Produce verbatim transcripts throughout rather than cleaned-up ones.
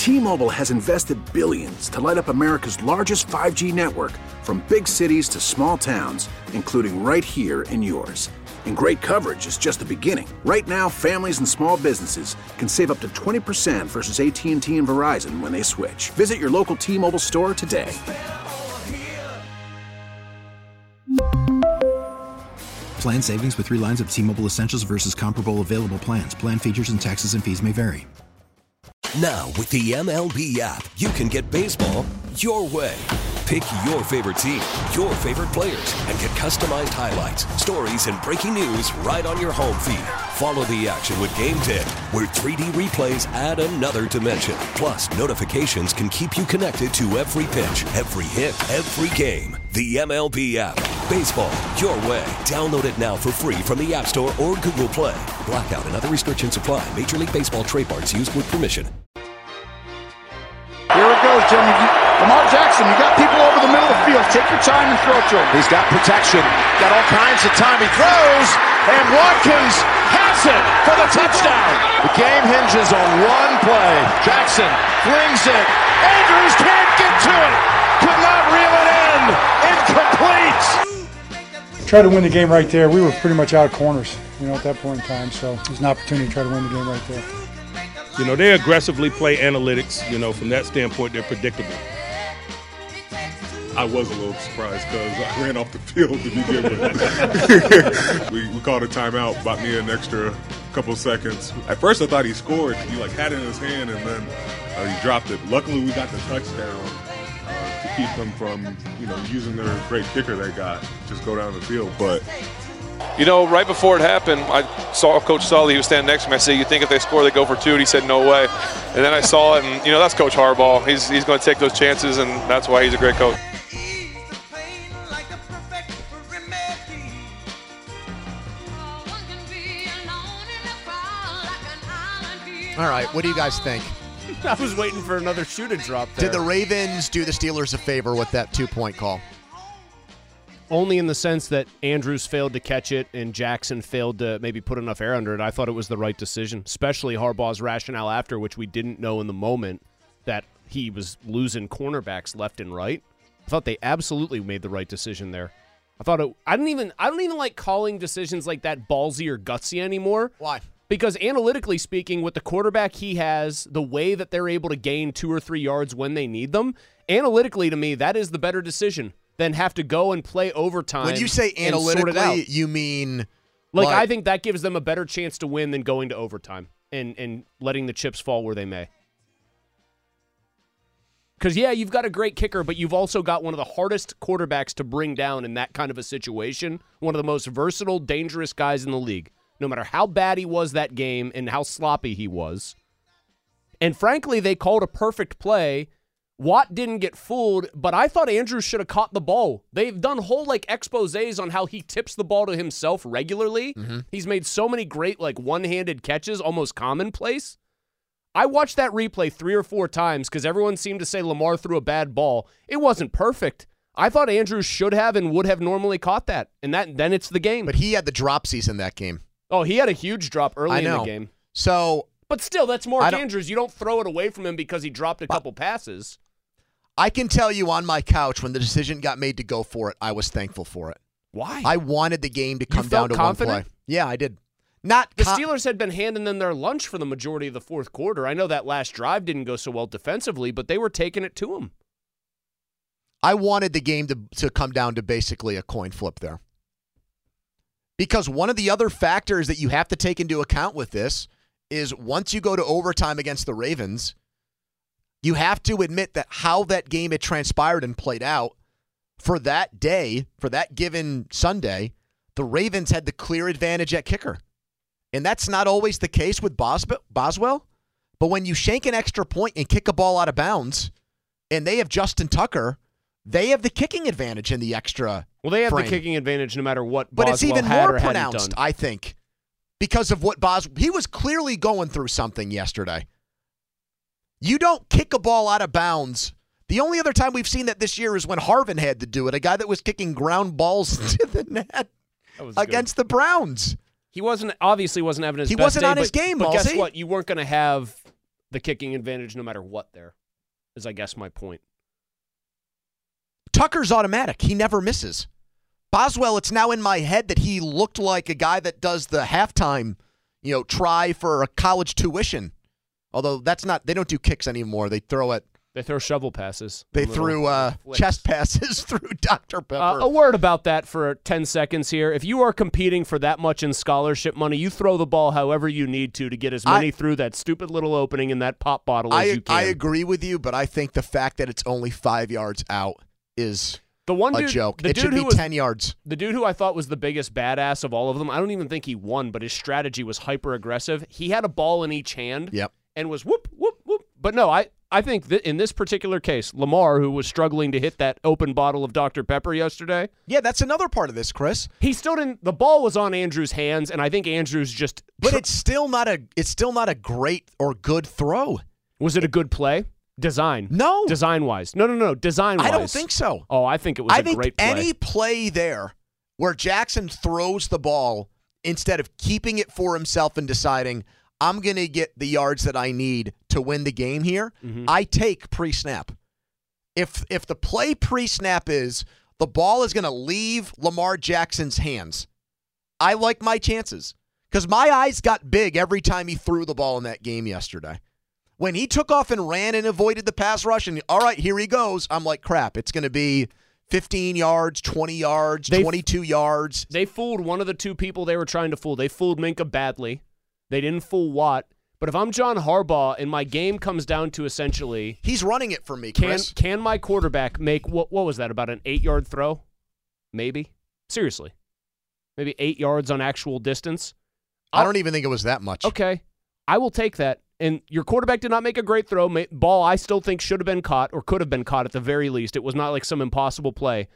T-Mobile has invested billions to light up America's largest five G network, from big cities to small towns, including right here in yours. And great coverage is just the beginning. Right now, families and small businesses can save up to twenty percent versus A T and T and Verizon when they switch. Visit your local T-Mobile store today. Plan savings with three lines of T-Mobile Essentials versus comparable available plans. Plan features and taxes and fees may vary. Now, with the M L B app, you can get baseball your way. Pick your favorite team, your favorite players, and get customized highlights, stories, and breaking news right on your home feed. Follow the action with Game Day, where three D replays add another dimension. Plus, notifications can keep you connected to every pitch, every hit, every game. The M L B app. Baseball your way. Download it now for free from the App Store or Google Play. Blackout and other restrictions apply. Major League Baseball trademarks used with permission. Here it goes, Jimmy. Lamar Jackson, you got people over the middle of the field. Take your time and throw to him. He's got protection. Got all kinds of time. He throws, and Watkins has it for the touchdown. The game hinges on one play. Jackson flings it. Andrews can't get to it. Could not reel it in. Incomplete. Try to win the game right there. We were pretty much out of corners, you know, at that point in time. So there's an opportunity to try to win the game right there. You know, they aggressively play analytics. You know, from that standpoint, they're predictable. I was a little surprised because I ran off the field to begin with. we, we called a timeout, bought me an extra couple of seconds. At first, I thought he scored. He like had it in his hand, and then uh, he dropped it. Luckily, we got the touchdown uh, to keep them from, you know, using their great kicker they got, just go down the field. But you know, right before it happened, I saw Coach Sully. He was standing next to me. I said, "You think if they score, they go for two?" And he said, "No way." And then I saw it, and you know, that's Coach Harbaugh. He's he's going to take those chances, and that's why he's a great coach. All right, what do you guys think? I was waiting for another shoe to drop there. Did the Ravens do the Steelers a favor with that two-point call? Only in the sense that Andrews failed to catch it and Jackson failed to maybe put enough air under it. I thought it was the right decision, especially Harbaugh's rationale after, which we didn't know in the moment, that he was losing cornerbacks left and right. I thought they absolutely made the right decision there. I thought it, I didn't even I don't even like calling decisions like that ballsy or gutsy anymore. Why? Because analytically speaking, with the quarterback he has, the way that they're able to gain two or three yards when they need them, analytically to me, that is the better decision than have to go and play overtime. When you say analytically, you mean like, like I think that gives them a better chance to win than going to overtime and, and letting the chips fall where they may. Because, yeah, you've got a great kicker, but you've also got one of the hardest quarterbacks to bring down in that kind of a situation, one of the most versatile, dangerous guys in the league. No matter how bad he was that game and how sloppy he was. And frankly, they called a perfect play. Watt didn't get fooled, but I thought Andrews should have caught the ball. They've done whole like exposés on how he tips the ball to himself regularly. Mm-hmm. He's made so many great like one-handed catches, almost commonplace. I watched that replay three or four times because everyone seemed to say Lamar threw a bad ball. It wasn't perfect. I thought Andrews should have and would have normally caught that, and that then it's the game. But he had the dropsies in that game. Oh, he had a huge drop early I in know. the game. So, but still, that's Mark Andrews. You don't throw it away from him because he dropped a couple passes. I can tell you on my couch when the decision got made to go for it, I was thankful for it. Why? I wanted the game to You come down felt to confident? one play. Yeah, I did. Not The com- Steelers had been handing them their lunch for the majority of the fourth quarter. I know that last drive didn't go so well defensively, but they were taking it to him. I wanted the game to, to come down to basically a coin flip there. Because one of the other factors that you have to take into account with this is once you go to overtime against the Ravens, you have to admit that how that game had transpired and played out for that day, for that given Sunday, the Ravens had the clear advantage at kicker. And that's not always the case with Bos- Boswell. But when you shank an extra point and kick a ball out of bounds, and they have Justin Tucker, they have the kicking advantage in the extra Well, they have frame. the kicking advantage no matter what But Boswell it's even had more or hadn't pronounced, done. I think, because of what Bos. He was clearly going through something yesterday. You don't kick a ball out of bounds. The only other time we've seen that this year is when Harvin had to do it, a guy that was kicking ground balls to the net against good. the Browns. He wasn't obviously wasn't having his He best wasn't day, on his but, game, But guess Malsey. what? You weren't going to have the kicking advantage no matter what there, is I guess my point. Tucker's automatic. He never misses. Boswell, it's now in my head that he looked like a guy that does the halftime, you know, try for a college tuition. Although that's not, they don't do kicks anymore. They throw it. They throw shovel passes. They threw uh, chest passes through Doctor Pepper. Uh, a word about that for ten seconds here. If you are competing for that much in scholarship money, you throw the ball however you need to to get as many I, through that stupid little opening in that pop bottle I, as you can. I agree with you, but I think the fact that it's only five yards out is the one a dude, joke. The it dude should be who was, ten yards. The dude who I thought was the biggest badass of all of them, I don't even think he won, but his strategy was hyper-aggressive. He had a ball in each hand yep. and was whoop, whoop, whoop. But no, I, I think that in this particular case, Lamar, who was struggling to hit that open bottle of Doctor Pepper yesterday. Yeah, that's another part of this, Chris. He still didn't. The ball was on Andrews' hands, and I think Andrews just. But tr- it's still not a. It's still not a great or good throw. Was it a good play? Design. No. Design-wise. No, no, no. Design-wise. I don't think so. Oh, I think it was I a think great play. Any play there where Jackson throws the ball instead of keeping it for himself and deciding, I'm going to get the yards that I need to win the game here, mm-hmm. I take pre-snap. If if the play pre-snap is the ball is going to leave Lamar Jackson's hands, I like my chances. Because my eyes got big every time he threw the ball in that game yesterday. When he took off and ran and avoided the pass rush, and all right, here he goes, I'm like, crap, it's going to be fifteen yards, twenty yards, they, twenty-two yards. They fooled one of the two people they were trying to fool. They fooled Minka badly. They didn't fool Watt. But if I'm John Harbaugh and my game comes down to essentially... He's running it for me, Chris. Can, can my quarterback make, what, what was that, about an eight-yard throw? Maybe. Seriously. Maybe eight yards on actual distance? I'll, I don't even think it was that much. Okay. I will take that. And your quarterback did not make a great throw. Ball, I still think, should have been caught or could have been caught at the very least. It was not like some impossible play.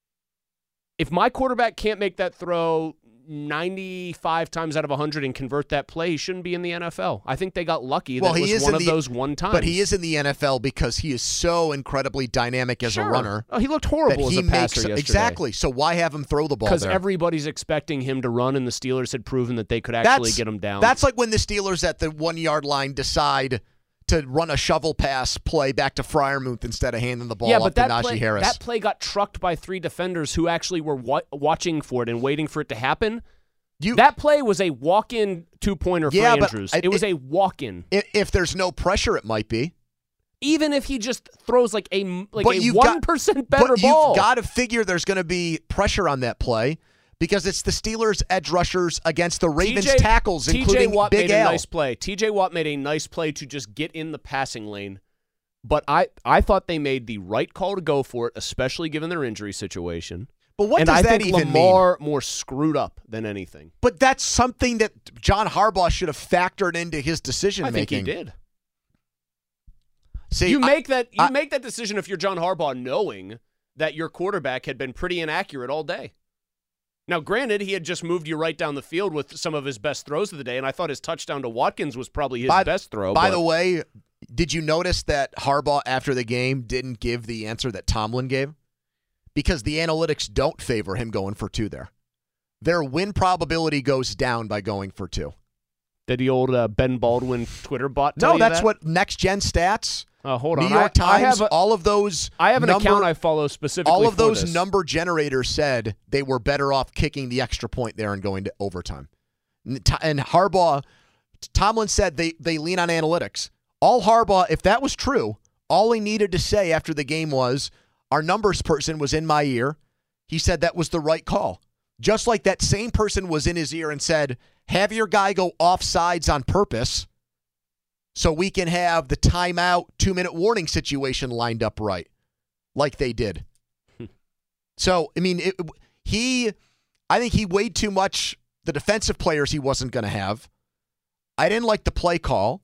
If my quarterback can't make that throw ninety-five times out of one hundred and convert that play, he shouldn't be in the N F L. I think they got lucky that well, it was was one of the, those one times. But he is in the N F L because he is so incredibly dynamic as sure. a runner. Oh, he looked horrible as a passer makes, yesterday. Exactly. So why have him throw the ball there? Because everybody's expecting him to run, and the Steelers had proven that they could actually that's, get him down. That's like when the Steelers at the one-yard line decide to run a shovel pass play back to Freiermuth instead of handing the ball yeah, off but to that Najee play, Harris. That play got trucked by three defenders who actually were wa- watching for it and waiting for it to happen. You, that play was a walk-in two-pointer yeah, for Andrews. But it was it, a walk-in. If, if there's no pressure, it might be. Even if he just throws like a like but a one percent better but ball. You've got to figure there's going to be pressure on that play because it's the Steelers' edge rushers against the Ravens' T J, tackles, T J including Watt Big made Al. a nice play. T J Watt made a nice play to just get in the passing lane. But I, I thought they made the right call to go for it, especially given their injury situation. But what and does I that think even Lamar mean? more screwed up than anything. But that's something that John Harbaugh should have factored into his decision I making. think he did. See, you I, make that you I, make that decision if you're John Harbaugh, knowing that your quarterback had been pretty inaccurate all day. Now, granted, he had just moved you right down the field with some of his best throws of the day, and I thought his touchdown to Watkins was probably his by, best throw. By but, the way, did you notice that Harbaugh after the game didn't give the answer that Tomlin gave? Because the analytics don't favor him going for two there. Their win probability goes down by going for two. Did the old uh, Ben Baldwin Twitter bot tell No, you that's that? what Next Gen Stats, uh, hold New on. York I, Times, I have a, all of those I have an number, account I follow specifically all of for those this. number generators said they were better off kicking the extra point there and going to overtime. And Harbaugh, Tomlin said they, they lean on analytics. All Harbaugh, if that was true, all he needed to say after the game was, our numbers person was in my ear. He said that was the right call. Just like that same person was in his ear and said, have your guy go offsides on purpose so we can have the timeout two-minute warning situation lined up right, like they did. So, I mean, it, he, I think he weighed too much the defensive players he wasn't going to have. I didn't like the play call.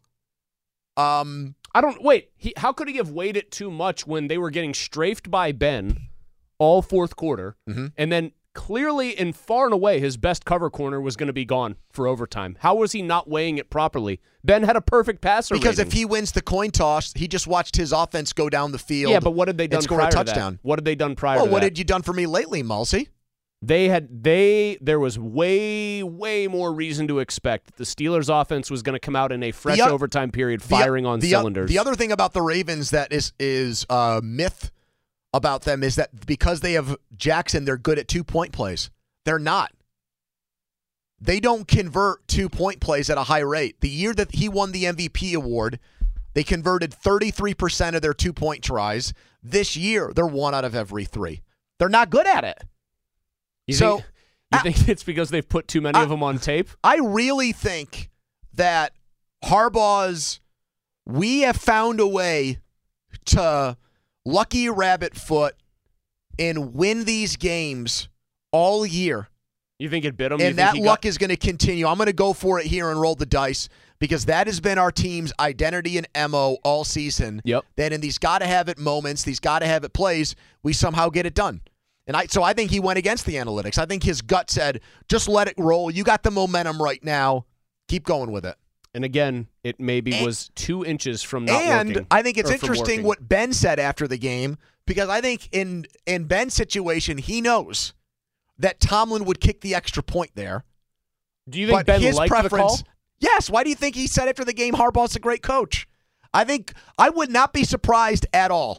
Um, I don't, wait, he, how could he have weighed it too much when they were getting strafed by Ben all fourth quarter, mm-hmm. and then clearly and far and away his best cover corner was going to be gone for overtime? How was he not weighing it properly? Ben had a perfect passer Because rating. if he wins the coin toss, he just watched his offense go down the field. Yeah, but what had they done and score prior a touchdown? To that? What had they done prior well, to what that? had you done for me lately, Mulsey? They had they there was way way more reason to expect that the Steelers offense was going to come out in a fresh The, overtime period the, firing on the, cylinders. The other thing about the Ravens that is is a myth about them is that because they have Jackson, they're good at two-point plays. They're not. They don't convert two-point plays at a high rate. The year that he won the M V P award, they converted thirty-three percent of their two-point tries. This year, they're one out of every three. They're not good at it. You so, think, you I, think it's because they've put too many I, of them on tape? I really think that Harbaugh's, we have found a way to lucky rabbit foot and win these games all year. You think it bit him? And that luck got- is going to continue. I'm going to go for it here and roll the dice because that has been our team's identity and M O all season. Yep. That in these got-to-have-it moments, these got-to-have-it plays, we somehow get it done. And I, so I think he went against the analytics. I think his gut said, just let it roll. You got the momentum right now. Keep going with it. And again, it maybe and, was two inches from not and working. And I think it's interesting what Ben said after the game because I think in, in Ben's situation, he knows that Tomlin would kick the extra point there. Do you think but Ben his liked preference, the call? Yes. Why do you think he said after the game Harbaugh's a great coach? I think I would not be surprised at all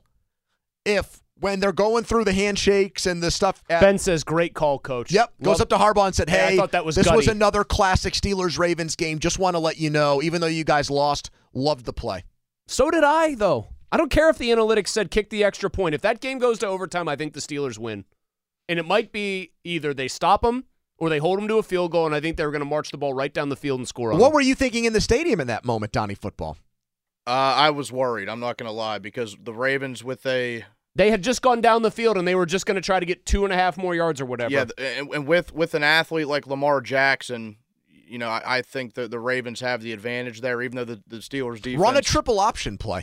if when they're going through the handshakes and the stuff. At, Ben says, great call, coach. Yep. Goes Love, up to Harbaugh and said, hey, yeah, I thought that was this gutty. was another classic Steelers-Ravens game. Just want to let you know, even though you guys lost, loved the play. So did I, though. I don't care if the analytics said kick the extra point. If that game goes to overtime, I think the Steelers win. And it might be either they stop them or they hold them to a field goal, and I think they were going to march the ball right down the field and score on What them. were you thinking in the stadium in that moment, Donnie Football? Uh, I was worried. I'm not going to lie because the Ravens with a – They had just gone down the field, and they were just going to try to get two and a half more yards or whatever. Yeah, and, and with, with an athlete like Lamar Jackson, you know, I, I think that the Ravens have the advantage there, even though the, the Steelers' defense. Run a triple option play.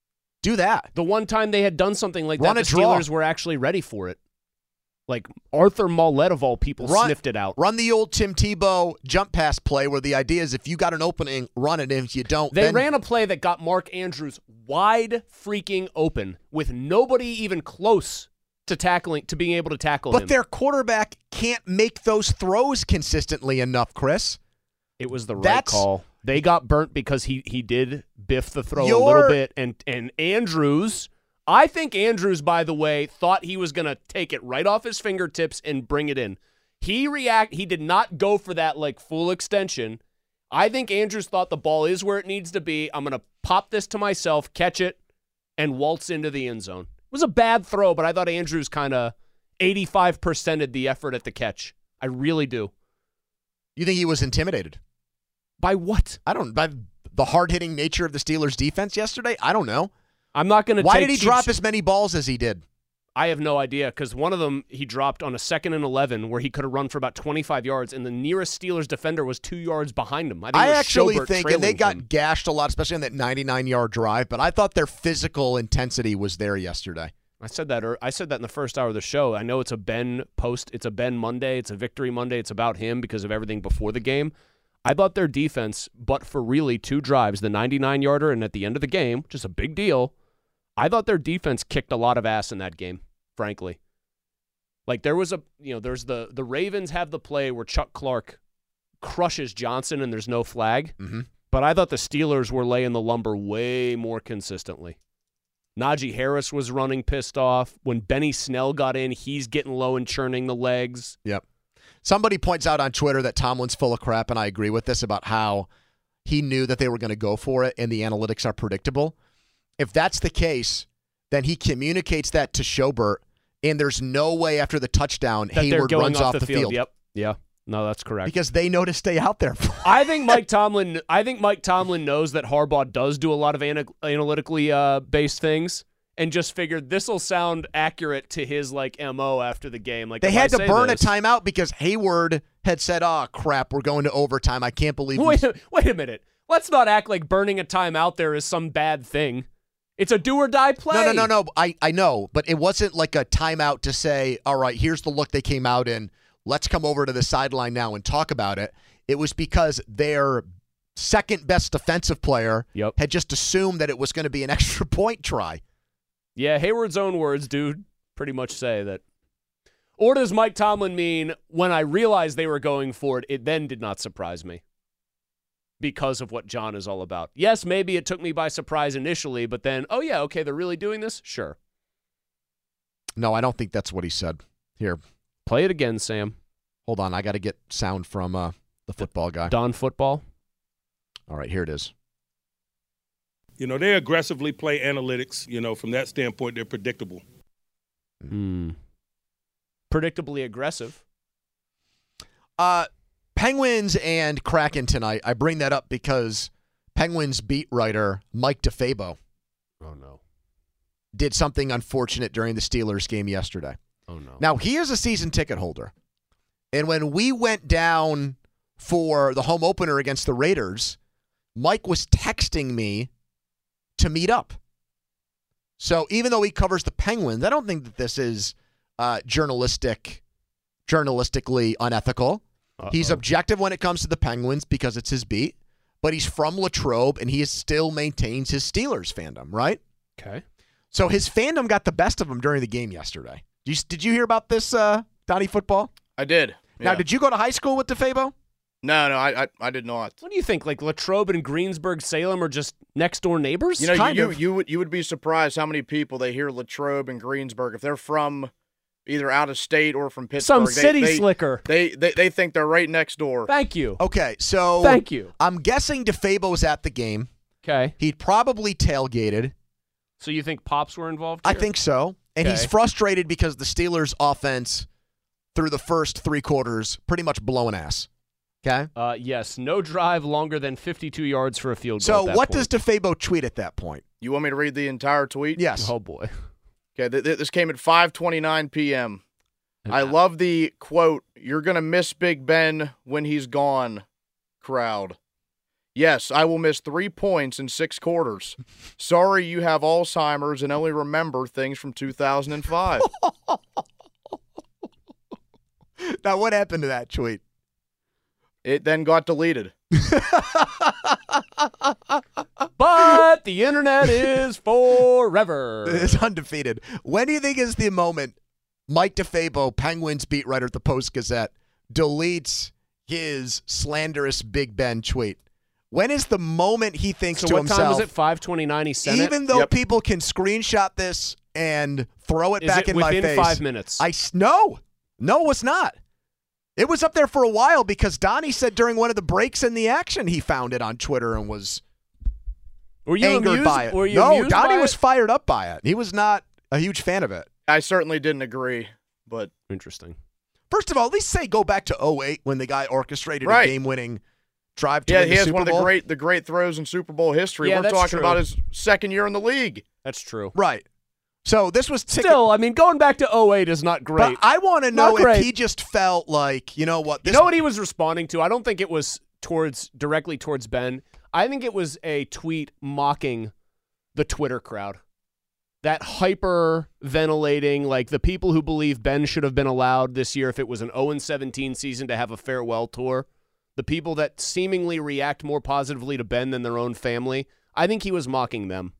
Do that. The one time they had done something like Run that, the draw. Steelers were actually ready for it. Like Arthur Mollett of all people run, sniffed it out. Run the old Tim Tebow jump pass play where the idea is if you got an opening, run it. And if you don't, they then... ran a play that got Mark Andrews wide freaking open with nobody even close to tackling to being able to tackle but him. But their quarterback can't make those throws consistently enough, Chris. It was the right That's, call. They got burnt because he he did biff the throw your, a little bit, and and Andrews. I think Andrews, by the way, thought he was going to take it right off his fingertips and bring it in. He react. He did not go for that like full extension. I think Andrews thought the ball is where it needs to be. I'm going to pop this to myself, catch it, and waltz into the end zone. It was a bad throw, but I thought Andrews kind of eighty-five percented the effort at the catch. I really do. You think he was intimidated? By what? I don't. By the hard-hitting nature of the Steelers' defense yesterday? I don't know. I'm not going to Why take did he cheap drop sh- as many balls as he did? I have no idea because one of them he dropped on a second and eleven where he could have run for about twenty-five yards, and the nearest Steelers defender was two yards behind him. I, think I it was actually Schobert think, and they got him. gashed a lot, especially on that ninety-nine-yard drive, but I thought their physical intensity was there yesterday. I said that. Or I said that in the first hour of the show. I know it's a Ben post. It's a Ben Monday. It's a Victory Monday. It's about him because of everything before the game. I thought their defense, but for really two drives, the ninety-nine-yarder and at the end of the game, which is a big deal, I thought their defense kicked a lot of ass in that game, frankly. Like there was a, you know, there's the, the Ravens have the play where Chuck Clark crushes Johnson and there's no flag. Mm-hmm. But I thought the Steelers were laying the lumber way more consistently. Najee Harris was running pissed off. When Benny Snell got in, he's getting low and churning the legs. Yep. Somebody points out on Twitter that Tomlin's full of crap, and I agree with this about how he knew that they were going to go for it and the analytics are predictable. If that's the case, then he communicates that to Schobert, and there's no way after the touchdown that Hayward runs off, off the, the field. field. Yep. Yeah. No, that's correct. Because they know to stay out there. I think Mike Tomlin. I think Mike Tomlin knows that Harbaugh does do a lot of ana- analytically uh, based things, and just figured this will sound accurate to his like M O after the game. Like they if had I to say burn this, a timeout because Hayward had said, "Oh crap, we're going to overtime. I can't believe." Wait, wait a minute. Let's not act like burning a timeout there is some bad thing. It's a do or die play. No, no, no, no. I, I know, but it wasn't like a timeout to say, all right, here's the look they came out in. Let's come over to the sideline now and talk about it. It was because their second best defensive player yep. had just assumed that it was going to be an extra point try. Yeah, Hayward's own words do pretty much say that. Or does Mike Tomlin mean when I realized they were going for it, it then did not surprise me because of what John is all about? Yes, maybe it took me by surprise initially, but then, oh, yeah, okay, they're really doing this? Sure. No, I don't think that's what he said. Here. Play it again, Sam. Hold on. I got to get sound from uh, the football guy. Don Football. All right, here it is. You know, they aggressively play analytics. You know, from that standpoint, they're predictable. Hmm. Predictably aggressive. Uh, Penguins and Kraken tonight. I bring that up because Penguins beat writer Mike DeFabo oh, no. did something unfortunate during the Steelers game yesterday. Oh, no. Now, he is a season ticket holder. And when we went down for the home opener against the Raiders, Mike was texting me to meet up. So even though he covers the Penguins, I don't think that this is uh, journalistic, journalistically unethical. Uh-oh. He's objective when it comes to the Penguins because it's his beat, but he's from Latrobe and he still maintains his Steelers fandom, right? Okay. So his fandom got the best of him during the game yesterday. Did you, did you hear about this, uh, Donnie Football? I did. Yeah. Now, did you go to high school with DeFabo? No, no, I, I, I did not. What do you think? Like Latrobe and Greensburg, Salem are just next door neighbors? You know, kind you, of. you you would you would be surprised how many people they hear Latrobe and Greensburg if they're from either out of state or from Pittsburgh. Some they, city they, slicker. They, they they think they're right next door. Thank you. Okay, so Thank you. I'm guessing DeFabo was at the game. Okay. He'd probably tailgated. So you think Pops were involved here? I think so. And Okay. he's frustrated because the Steelers' offense through the first three quarters pretty much blowing ass. Okay? Uh, yes, no drive longer than fifty-two yards for a field goal. So at that what point. does DeFabo tweet at that point? You want me to read the entire tweet? Yes. Oh, boy. Okay, th- th- this came at five twenty-nine p.m. I love the quote, "You're going to miss Big Ben when he's gone," crowd. Yes, I will miss three points in six quarters. Sorry you have Alzheimer's and only remember things from two thousand five. Now, what happened to that tweet? It then got deleted. But the internet is forever. It's undefeated. When do you think is the moment Mike DeFabo, Penguins beat writer at the Post-Gazette, deletes his slanderous Big Ben tweet? When is the moment he thinks so to what himself, time was it? five twenty-nine he sent even it? though Yep. people can screenshot this and throw it Is back it in my within face. five minutes? I s- no, no, it was not. It was up there for a while because Donnie said during one of the breaks in the action he found it on Twitter and was Were you angered amused? by it. Were you no, amused Donnie by was it? fired up by it. He was not a huge fan of it. I certainly didn't agree, but Interesting. First of all, at least say go back to oh eight when the guy orchestrated Right. a game-winning drive to yeah, win he the has Super one of the Bowl. great the great throws in Super Bowl history. Yeah, We're that's talking true. about his second year in the league. That's true. Right. So this was ticket- Still, I mean, going back to oh eight is not great. But I want to Not know if great. he just felt like, you know what, this You know what he was responding to? I don't think it was towards directly towards Ben. I think it was a tweet mocking the Twitter crowd. That hyper ventilating, like the people who believe Ben should have been allowed this year if it was an oh and seventeen season to have a farewell tour. The people that seemingly react more positively to Ben than their own family. I think he was mocking them.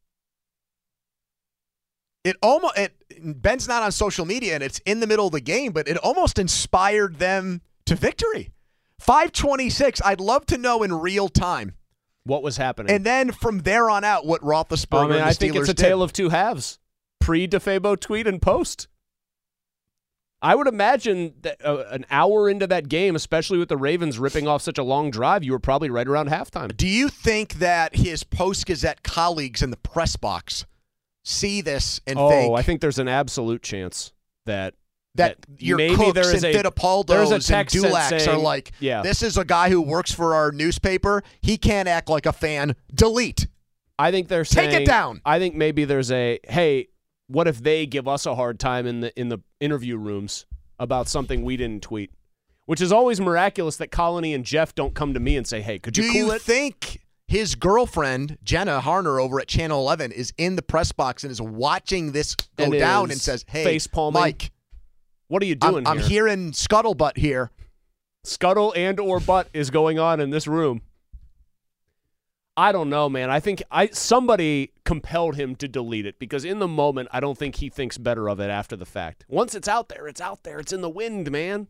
It almost it, Ben's not on social media and it's in the middle of the game, but it almost inspired them to victory. five twenty-six. I'd love to know in real time. What was happening? And then from there on out, what Roethlisberger I mean, and the I Steelers think it's a did. tale of two halves. Pre-DeFabo tweet and post. I would imagine that uh, an hour into that game, especially with the Ravens ripping off such a long drive, you were probably right around halftime. Do you think that his Post-Gazette colleagues in the press box see this and oh, think I think there's an absolute chance that that, your maybe Cooks there is and a, Fittipaldos there's a and text sent Dulacs saying, are like, yeah. this is a guy who works for our newspaper. He can't act like a fan. Delete. I think they're Take saying, it down. I think maybe there's a, hey, what if they give us a hard time in the in the interview rooms about something we didn't tweet? Which is always miraculous that Colony and Jeff don't come to me and say, hey, could you Do cool you it? think his girlfriend, Jenna Harner, over at Channel eleven, is in the press box and is watching this go And down is and says, hey, face-palming? Mike, What are you I'm, doing I'm here? hearing scuttlebutt here. Scuttle and or butt is going on in this room. I don't know, man. I think I somebody compelled him to delete it because in the moment, I don't think he thinks better of it after the fact. Once it's out there, it's out there. It's in the wind, man.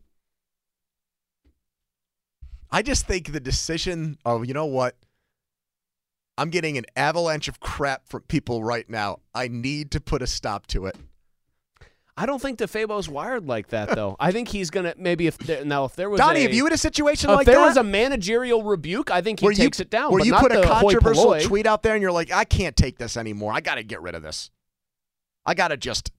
I just think the decision of, you know what? I'm getting an avalanche of crap from people right now. I need to put a stop to it. I don't think DeFebo's wired like that, though. I think he's going to maybe if there, now if there was Donnie, a, have you in a situation if like there that? was a managerial rebuke, I think he where takes you, it down. Where but you not put a the hoi controversial polloi. tweet out there and you're like, I can't take this anymore. I got to get rid of this. I got to just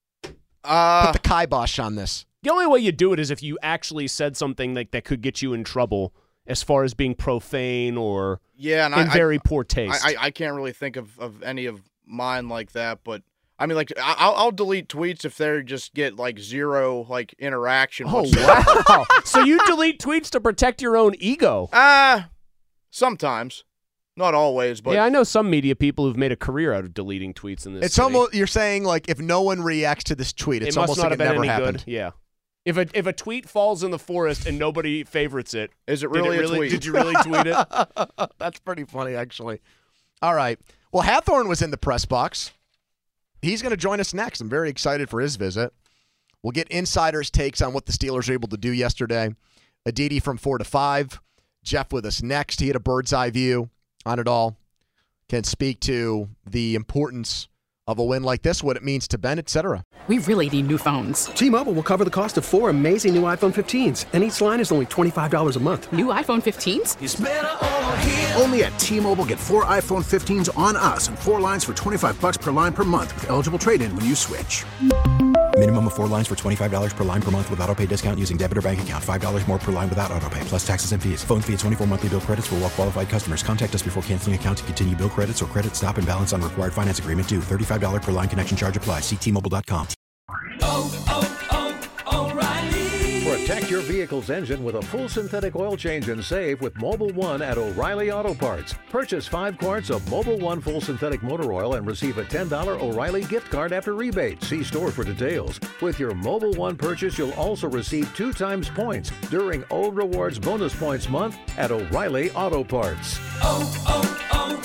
uh, put the kibosh on this. The only way you do it is if you actually said something like that could get you in trouble as far as being profane or yeah, and in I, very I, poor taste. I, I, I can't really think of, of any of mine like that, but I mean, like, I'll, I'll delete tweets if they just get, like, zero, like, interaction. Oh, whatsoever. wow. So you delete tweets to protect your own ego? Uh, sometimes. Not always, but. Yeah, I know some media people who've made a career out of deleting tweets in this It's city. almost, you're saying, like, if no one reacts to this tweet, it's it must almost not like have it been never any happened. Good. Yeah. If a, if a tweet falls in the forest and nobody favorites it, is it really, did it really a tweet? Did you really tweet it? That's pretty funny, actually. All right. Well, Hathorn was in the press box. He's going to join us next. I'm very excited for his visit. We'll get insiders' takes on what the Steelers were able to do yesterday. Aditi from four to five. Jeff with us next. He had a bird's eye view on it all. Can speak to the importance of a win like this, what it means to Ben, et cetera. We really need new phones. T-Mobile will cover the cost of four amazing new iPhone fifteens, and each line is only twenty-five dollars a month. New iPhone fifteens? It's better over here. Only at T-Mobile, get four iPhone fifteens on us and four lines for twenty-five bucks per line per month with eligible trade-in when you switch. Minimum of four lines for twenty-five dollars per line per month with auto pay discount using debit or bank account. five dollars more per line without auto pay, plus taxes and fees. Phone fee at twenty-four monthly bill credits for well-qualified customers. Contact us before canceling account to continue bill credits or credit stop and balance on required finance agreement due. thirty-five dollars per line connection charge applies. See T Mobile dot com. Oh, oh, oh, O'Reilly. Protect your vehicle's engine with a full synthetic oil change and save with Mobil one at O'Reilly Auto Parts. Purchase five quarts of Mobil one full synthetic motor oil and receive a ten dollars O'Reilly gift card after rebate. See store for details. With your Mobil one purchase, you'll also receive two times points during O Rewards Bonus Points Month at O'Reilly Auto Parts. Oh,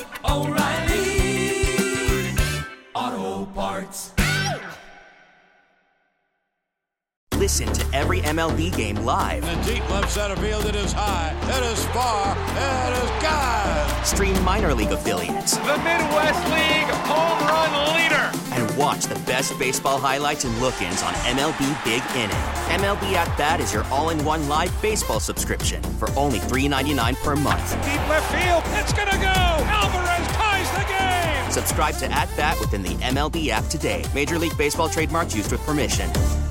oh, oh, O'Reilly Auto Parts. Listen to every M L B game live. In the deep left center field, it is high, it is far, it is gone. Stream minor league affiliates. The Midwest League home run leader. And watch the best baseball highlights and look-ins on M L B Big Inning. M L B At Bat is your all-in-one live baseball subscription for only three ninety-nine per month. Deep left field, it's gonna go. Alvarez ties the game. Subscribe to At Bat within the M L B app today. Major League Baseball trademarks used with permission.